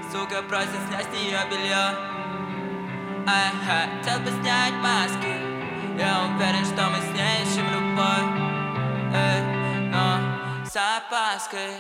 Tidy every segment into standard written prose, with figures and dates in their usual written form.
Сука просит снять с нее белье. А я хотел бы снять маски. Я уверен, что мы с ней ищем любовь, но с опаской.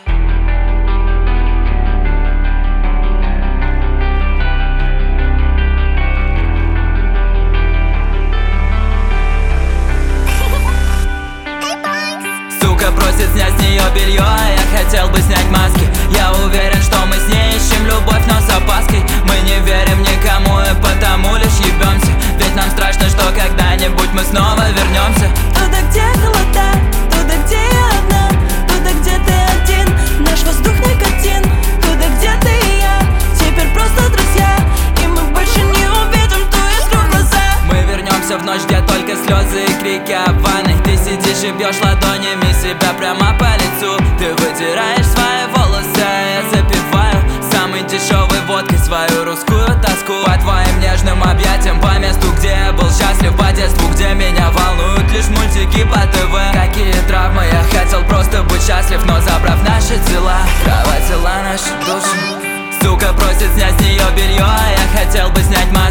Сука просит снять с нее белье, а я хотел бы снять маски. Я уверен, что мы с ней ищем любовь, но с опаской. Мы не верим никому и потому лишь ебемся. Ведь нам страшно, что когда-нибудь мы снова вернемся туда, где холода, туда, где я одна, туда, где ты один, наш воздух никотин. Туда, где ты и я, теперь просто друзья, и мы больше не увидим ту искру в глазах. Мы вернемся в ночь, где только слезы и крики об ванной. Ты сидишь и бьешь ладонями себя прямо по лицу. Ты вытираешь свои волосы, а я запиваю самой дешевой водкой свою русскую тоску. По твоим нежным объятиям, по месту, где я был счастлив, по детству, где меня волнуют лишь мультики по ТВ. Какие травмы, я хотел просто быть счастлив, но забрав наши тела, кровать взяла наши души. Сука просит снять с нее белье, а я хотел бы снять маску.